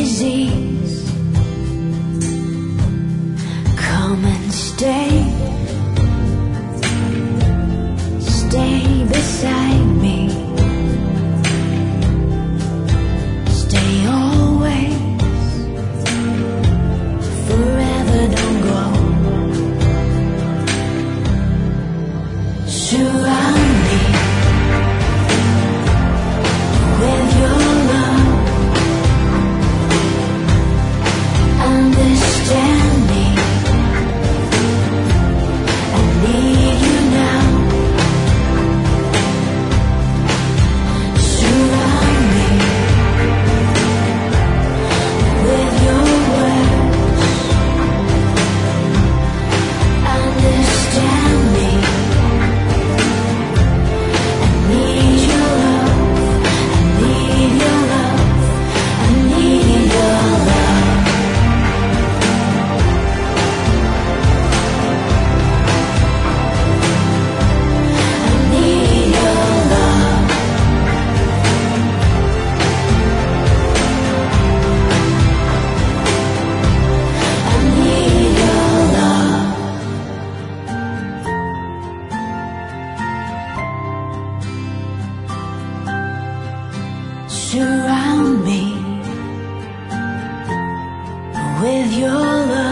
disease. Come and stay beside me. Stay always, forever, don't go. Surround me with your love. Understand me. I need you now. Surround me with your words. Understand me. I need your love. I need your love. I need your love. I need your love. I need your love. Surround me with your love.